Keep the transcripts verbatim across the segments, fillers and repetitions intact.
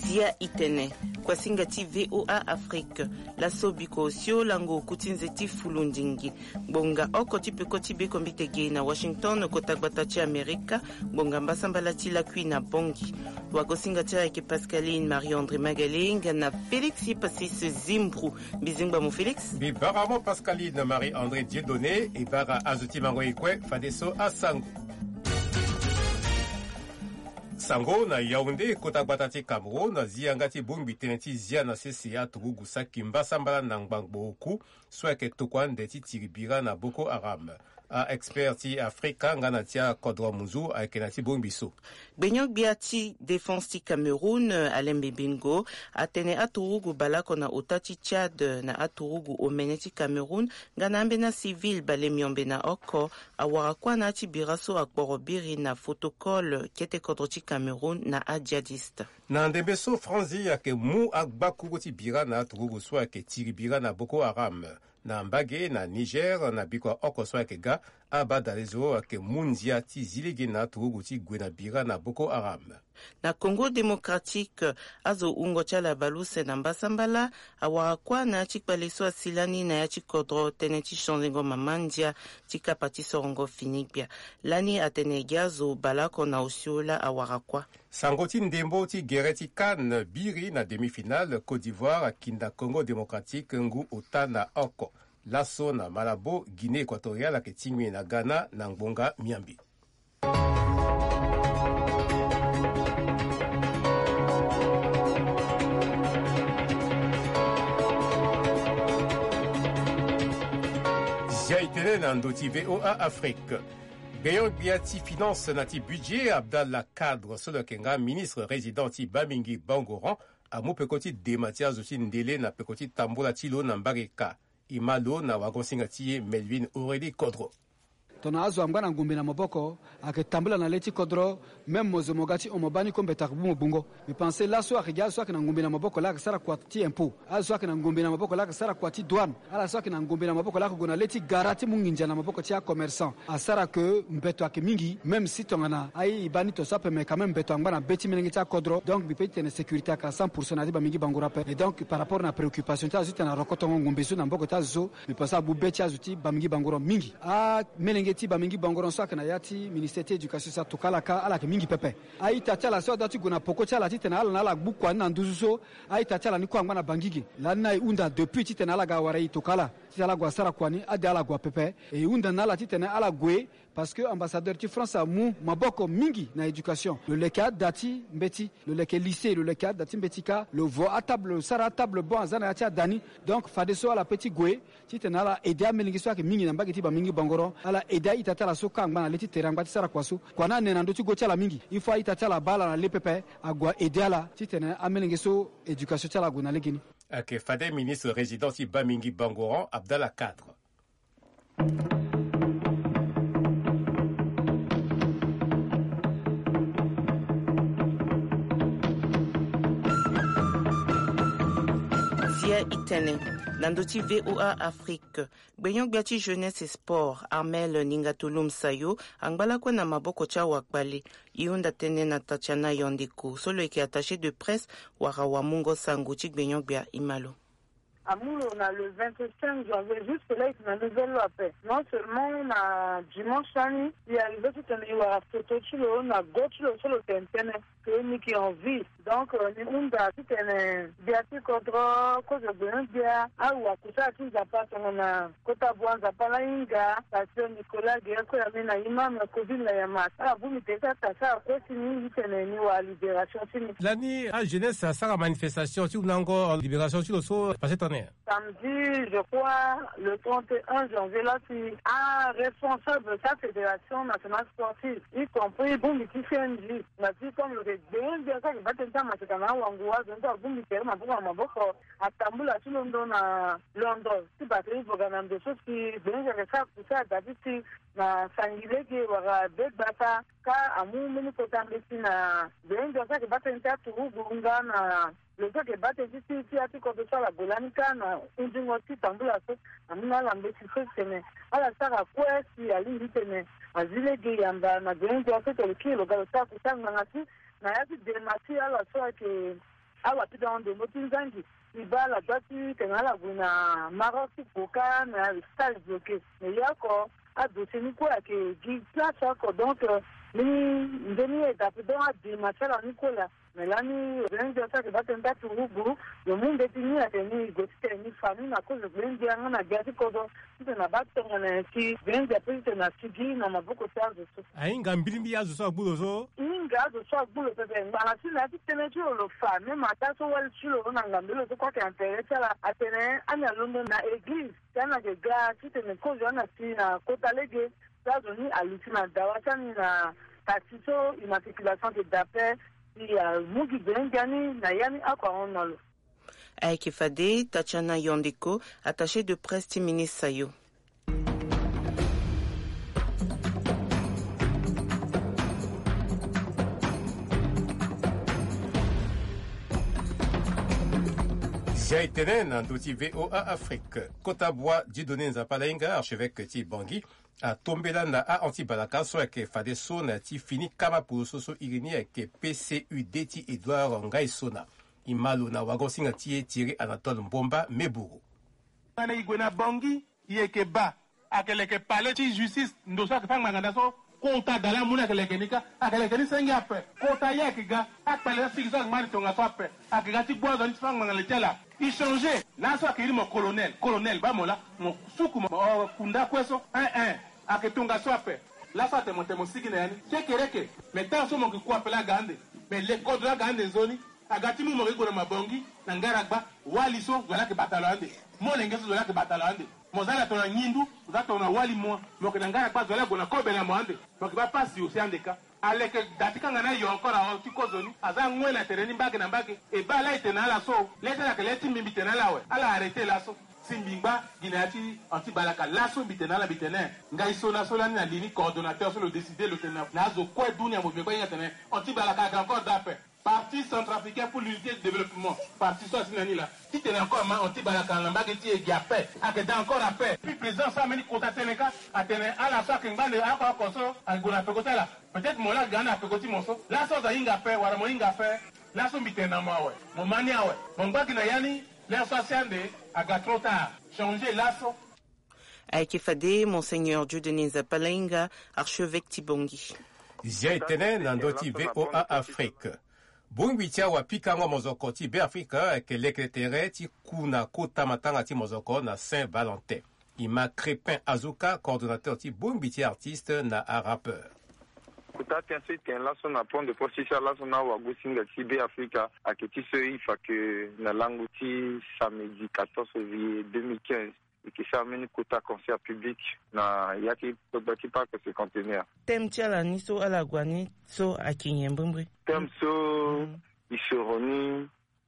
Zia itene kwa singati V O A Afrique la sobiko osio lango kutinzeti fulundingi bonga oko tipe koti beko mbitege na Washington kotagbatachi Amerika bonga mbasambalati la kui na bongi wako singati yake Pascaline Marie-André Magaling na Félix Passis Zimbru bizingba mu Félix bibaramo Pascaline Marie-André Dieudonné et bara azuti mangoikwe fadeso asango Sango na Yaoundé kotabatati Cameroun na ziangati bumbi teneti zia na C C A tugugu sakimba sambala na ngbangbouku sweke tukwan deti tiribira na Boko Haram. A experti Afrika ngana tia kodro muzu a kenati bumbiso. Benyok biati défense ti Cameroun alembe bingo atene aturugu balako na otati Tchad na aturugu omeneti Cameroun ngana ambena civil balemiombe na oko awarakwa na ti biraso akborobiri na protocole kete kodro ti Cameroun na adjadiste. Na ndebeso Franzi yake mu akbakugo ti bira na aturugu swa ke tiribira na Boko Haram. Na mbage na Niger na bikwa oko swa ke ga abadalezo ake mundia ti zilege na turugu ti gwena bira na Boko Haram. Na Congo démocratique azo ungo chala baluse na mbasambala awarakwa na chikpaleso asilani na ya chikodro teneti shonzengo mamandia tika pati sorongo finibia lani atenegiazo balako na usiola awarakwa. Sangoti ndembo ti gereti kan biri na demi-finale Côte d'Ivoire kinda Congo démocratique ngu otana oko laso na Malabo Guinée équatoriale ke tingwe na Ghana na ngbonga miambi. Zia itene na ndoti V O A Afrique. Beyon biati finance nati budget Abdallah Cadre solo kenga ministre résident ti Bamingi Bangoran a mo pekoti dematia zoti ndele na pekoti tambola tilo na mbareka imalo na wagonsinga ti Melvin Aurélie Kodro. Tona azo amgana ngumbi na maboko aketambula na leti kodro même mozo mogati omobani kombe takbu bungo me penser la so akija so akina ngumbi na maboko la sara kwa ti impôt azo akina ngumbi na maboko la sara kwa ti douane ala so akina ngumbi na maboko la gona leti garati munginja na maboko ti commerçant asara que mbeto akimingi même si tongana ai ibani to sape mais quand même mbeto ngana beti mingi ta kodro donc bi peut une sécurité à cent pour cent na ba mingi bangura pe et donc par rapport na préoccupation ta zuta na rokoto ngumbi so na maboko ta zo me penser abu beti azuti ba mingi bangura mingi a melenge ti ba mingi bangoron so kana yati ministère de l'éducation sa tukala ka ala ke mingi pepe ai tatala so dati guna poko chala titena ala na ala bukwa na nduzuso ai tatala ni kwa ngana bangigi la na unda depuis titena ala ga warai tukala titala gwa sara kwani ade ala gwa pepe e unda na ala titena ala gwe parce que ambassadeur ti France a mu maboko mingi na éducation le leka dati mbeti le leka lycée le leka dati mbetika le vo à table sara table bon azana yati dani donc fadeso ala petit gwe titena ala aider amelingi so ke mingi na mbagi ti ba mingi bangoron ala aider itatala so kangba na leti teranga ti sara kwaso kwana nena ndo ti go chala mingi ifo itatala bala na lepepe agwa aider titena amelingi so éducation chala guna legini ake fade ministre résident ti Bamingi Bangoran Abdallah Cadre. Zia itene Nandoti V O A Afrique Benyong biati jeunesse et sport Armel Ningatulum Sayo Angbala kwa na maboko cha wakbali Iunda tene na Tatiana Yondeko Solo eke attaché de presse Warawa Mungo Sanguchik Benyong bia imalo. Amour, on a le vingt-cinq janvier, juste là, il y a une nouvelle loi. Non seulement on a dimanche, il y a arrivé tout un niveau à photo, on a gauche sur le internet, que nous qui en vie. Donc, on a tout un biati contre, cause de bien, bien, ah, ou à coucher, tout ça passe, on a, kota boan, zapala inga, pasteur Nicolas, guerre, quoi, y a même un imam, covid, la yamas. Ah, vous mettez ça, ça, ça, après, c'est nous, c'est un niveau à libération, c'est nous. L'année, à jeunesse, ça sera manifestation, si vous avez encore libération, sur le saut, passez ton air. Samedi, je crois, le trente et un janvier, là, c'est un responsable de sa fédération nationale sportive, y compris Boumbi Kifendi. M'a dit comme le bien, bien, ça, il va tenir à Masekana ou Angoua, donc à Boumbi Kifendi, ma boum, ma boko, à Tamboul, à tout London, à Londres. Si batterie, programme de choses qui, bien, j'avais ça, pour ça, David, si, na Sangile, qui aura deux bata, car à mon menu, pour t'embêter, na, bien, bien, ça, qui va tenir à Tourou, Burunga, na, le fait que batte ici ici à tout côté ça la bolanica na unjing aussi tambula so amina la mbeti fese ala sara kwa si ali litene azile ge yamba na gengo aso to kilo galo ta kusanga ngati na yati de mati ala so ke awa pida ndo motinzangi ibala dati kenala buna Maroc poka na stage bloqué mais yako ado seni ko yake gi place ko donc ni ndeni étape dans a démarcher ni ko la mais là ni rien de ça que va tenter tout bout le monde est ni à tenir goûter ni famille na cause de rien dire na gasi ko do na batto na ki rien de plus na sigi na maboko ça de ça ainga mbilimbi yazo so bulo so inga zo so bulo pepe ngala si na ti tene tu lo fa même ata so wal tu lo na ngambelo to kwa intérêt la atene anya londo na église kana de gars qui te ne cause na si na kota lege ça doni alutina dawata ni na tatiso immatriculation de d'appel il y a mugi bengani na yani akwa onolo Aiki Fade, Tachana Yondeko, attaché de presse Timini Sayo. Jaitenen, Andouti V O A Afrique. Kotabois, Dieudonné Nzapalainga, archevêque Ti Bangui, a tombé là na a anti-balaka, soit que Fade Sona, Ti fini Kama pour Soso Irini, avec P C U D Ti Edouard Ngai Sona. Imalo na wagosinga tie tiré Anatole Mbomba Meburu. Ana igwena Bangui, yeke ba, akeleke pale ti justice, ndosa kifang mangandaso, kota dala muna keleke nika, akeleke ni sengi ape, kota yeke ga, akpale na sikiso akmani tonga so ape, akega ti bozo ni tifang mangaletela. Il changeait. Là, ça qui est mon colonel. Colonel, bah, moi, là, mon soukou, mon kunda, kweso, un, un, à que ton gars soit fait. Là, ça, t'es mon, t'es mon signe, c'est que, mais tant que mon coup appelé la gande, mais les codes de la gande zone, à gâti, mon mari, ma bongi, n'angaragba, waliso, voilà que batalande. Mon lingues, voilà que batalande. Mon zala, ton nindu, vous êtes ton wali, moi, mon n'angaragba, voilà qu'on a combien à moi, donc il va passer aussi en des cas. Ale que datika ngana yo encore a tiko zoni aza ngwela tereni mbage na mbage e bala itena la so leta la keleti mimbi tena la we ala arrêter la so simbingba ginati anti balaka la so bitena la bitena ngai so na so la na lini coordonnateur sur le décider le tena na zo kwa dunia mo beko yatena anti balaka ga encore d'appel Parti centrafricain pour l'unité de développement. Parti soit sinani là. Si tu es encore ma anti balaka na mbage ti e giape ake da encore appel. Puis président ça meni kota teneka atene ala so ke ngane akwa koso agona pekota la. Peut-être mon là gana pekoti monso. La so za inga fe wala mo inga fe. La so bitena mo awe. Mo mani awe. Mo mbaki na yani la so siande aga trop tard. Changer la so. Aiki Fade, Monseigneur Dieudonné Nzapalainga, archevêque Tibongi. Jaitenen Andoti V O A Afrique. Bungwitia wa pikanga mozoko ti be Afrika ke lekretere ti kuna kota matanga ti mozoko na Saint-Valentin. Ima Crépin Azuka, coordonnateur ti Bungwitia artiste na a rappeur. Kuta tense ten la son apon de posisha la son wa gusinga ti be Afrika aketi se ifa ke na langu ti samedi quatorze février deux mille quinze. Et qui s'amène quota concert public na yaki baki parc ce conteneur. Tem tiala ni so ala gwani so akinyembumbre. Tem so isoroni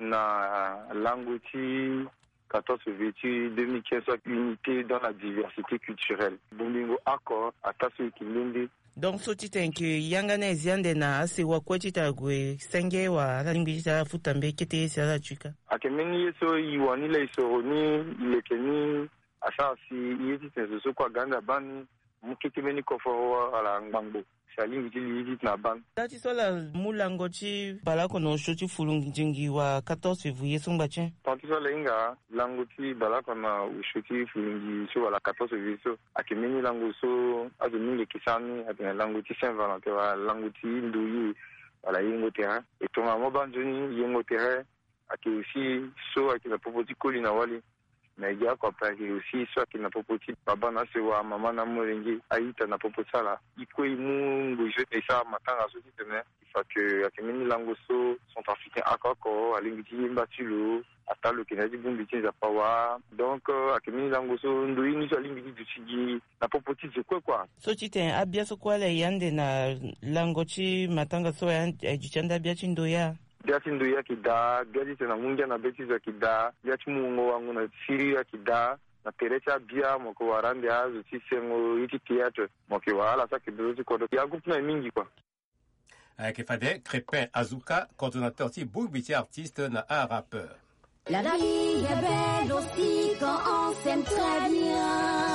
na languti quatorze février deux mille quinze unité dans la diversité culturelle. Bulingo accord atasu kilindi. Donc so titenke yangana ziande na ase wa kwetita gwe senge wa lingisa futambe kete sala chuka. Akemeni so iwani la isoroni ilekeni asa si yiti tenso kwa ganda bani mukiti meni kofo ala ngbango salingi ti yiti na ban dati sola mulango ti balako no shoti fulungingi wa quatorze février sumbache tanti sola inga lango ti balako na ushoti fulungi so wala quatorze février so akimeni lango so azumingi kisani atena lango ti Saint-Valentin wa lango ti nduyi wala yingo terrain et ton maman banjoni yingo terrain ake aussi so ake na popoti kolina wali mais il y a quoi aussi soit qui n'a pas petit baba na se wa mama na morengi aita na popo sala iko imu ngoje et ça matin à ce titre il faut que akemeni lango so sont africains akoko alingiti mbatulo ata le kenadi bumbiti za pawa donc akemeni lango so ndoyi ni so alingiti duchigi na popo titre quoi quoi so tite abia so kwa le yande na lango chi matanga so ya jichanda bia chindoya biati ndo ya kida biati tena mungia na beti za kida biati mungo wangu na siri ya kida na terecha bia moko warande azu tisengo iti théâtre moko wala sa kidozi kodo ya groupe na mingi kwa Avec Fade Crépin Azuka, coordonnateur ti Bungwiti artiste na a rappeur. La vie est belle aussi quand on s'aime très bien.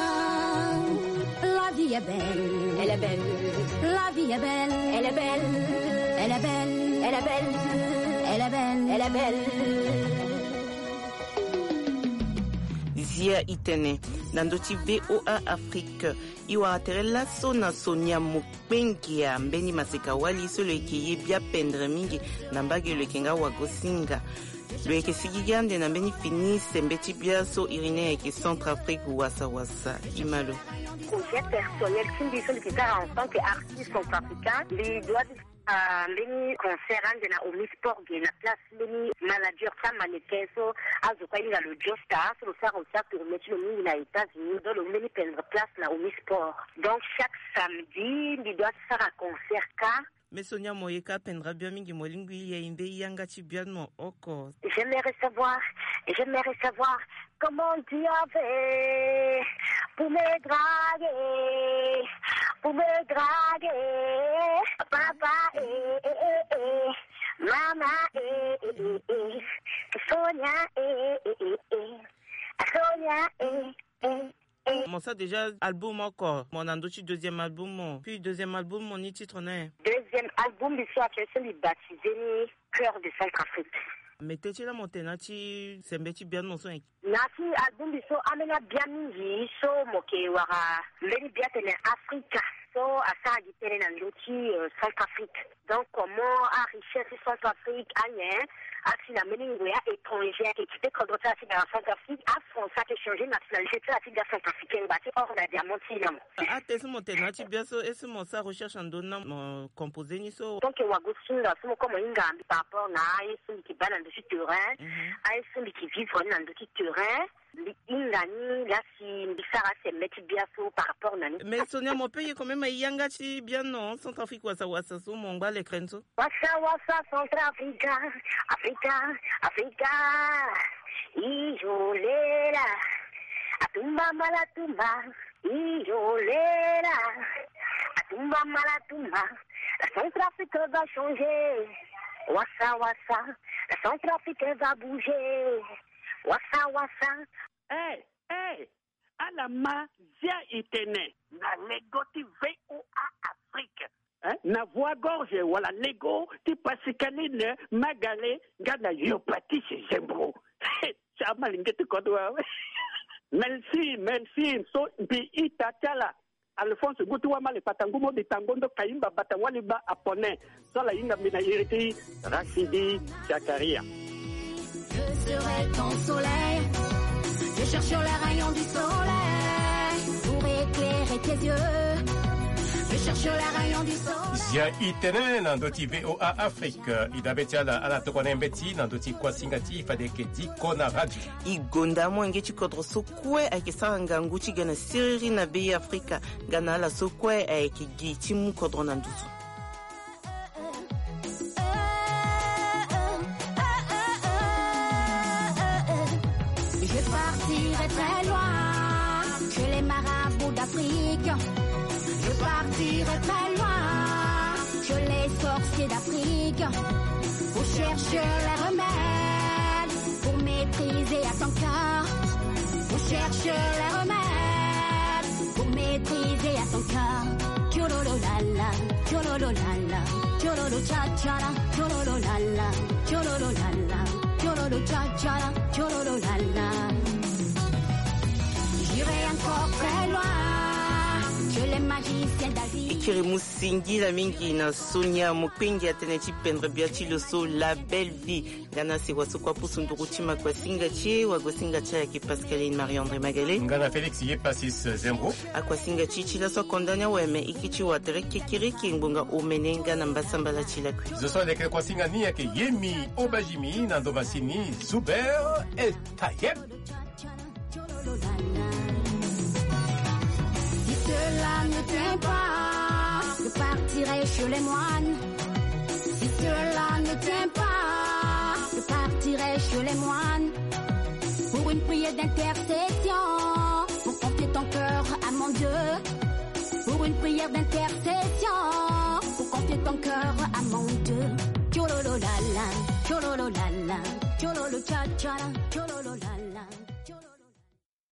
La vie est belle, elle est belle. La vie est belle, elle est belle. Elle est belle, elle est belle. Elle elle est belle, elle est belle. Zia Itene nandoti V O A Afrique iwa aterela sona Sonia Mukbengia mbeni maseka wali so lekeye bia pendre mingi nambage lekenga wagosinga leke sigigande na mbeni finis mbeti bia so Irine ke Centrafrique wasa wasa imalo projet personnel qui me dit que en tant qu'artiste centrafricain les doit Uh, mbeni concert de la Omi Sport de la place mbeni manager ça mannequin so azoka inga le Josta so le faire au sac pour mettre le mini na États-Unis dans le mbeni prendre place la Omi Sport. Donc chaque samedi il doit faire un concert ka mais Sonia Moyeka pendra bien mingi molingui ya imbe yanga ti bien mo oko. J'aimerais savoir, j'aimerais savoir comment tu avais pour me draguer, pour me draguer, papa et eh, eh, eh, maman et eh, eh, eh, Sonia et eh, eh, eh, Sonia et eh. Mon ça déjà album encore, mon andochi deuxième album, puis deuxième album mon ni titre n'est. Deuxième album l'histoire c'est celui baptisé Cœur de Centrafrique. Mais t'es là monté nati sembeti bien non son. Nati album biso amena bien mingi so moke wara mbeni bien tene Africa so asa gitene na ndoti Centrafrique. Donc comment a richesse Centrafrique anye asi na meni ngoya étranger qui était condotté à la Centrafrique a français qui changé nationalité à la Centrafricaine bâti hors la diamantine. Ah t'es monté nati bien so et ce mon ça recherche en donnant mon composé ni so. Donc wagosinga so comme ingambi par rapport na yesu qui bana de terrain a yesu qui vivre na ndoti terrain. Ingani là si Bissara se met bien so par rapport nani. Mais Sonia mon pays quand même yanga ti bien non Centrafrique wasa wasa so mon bas les crenzo. Wasa wasa Centrafrique Africa Africa ijolela atumba malatumba ijolela atumba malatumba la Centrafrique va changer wasa wasa la Centrafrique va bouger. Wasa wasa. Eh, eh, alama Zia Itene, na legoti V O A Afrique. Hein? Na voix gorge, wala lego, ti pasikaline, magale, gana yopati se zembro. Chama lingete kodwa. Merci, merci. So, bi itatala. Alphonse Goutoua Male Patangumo de Tangondo Kaimba Batawaliba Apone. Sola Inga Mina Iriti, Rachidi Zakaria. Je serai ton soleil, je cherche les rayons du soleil pour éclairer tes yeux. Je cherche les rayons du soleil. Zia Itene nandoti V O A Afrique. Idabeti ala ala tokone mbeti nandoti kwa singati fadeke di kona radio. Igonda mwenge chikodro sokwe akisa nganguchi gana siri na bei Afrika gana ala sokwe akigi chimu kodro nandusu. Je partirai très loin, chez les marabouts d'Afrique. Je partirai très loin, chez les sorciers d'Afrique. Pour chercher les remèdes, pour maîtriser à ton cœur. Pour chercher les remèdes, pour maîtriser à ton cœur. Tchololo lala, tchololo lala, tchololo cha cha la, tchololo lala, tchololo lala, tchololo cha cha la, tchololo lala. J'irai encore très loin, chez les magiciens d'Asie. Ikiri musingi la mingi na Sonia Mukbengi ateneti pendre biati le so la belle vie. Gana se waso kwa pusunduru chima kwa singa chie wa gosinga cha ki Pascaline Marie-André Magalé. Ngana Félix ye pasis Zembro. Akwa singa chichi la so kondanya weme ikichi wa tereki kiriki ngunga umenenga na mbasamba la chila kwi. Ce sont les kwa singa ni yake Yemi Obajimi Nando Bassini Zuber et Tayeb. Si cela ne tient pas, je partirai chez les moines. Si cela ne tient pas, je partirai chez les moines. Pour une prière d'intercession, pour porter ton cœur à mon Dieu. Pour une prière d'intercession, pour porter ton cœur à mon Dieu. Tchololo lala, tchololo lala, tchololo cha cha la, tchololo lala.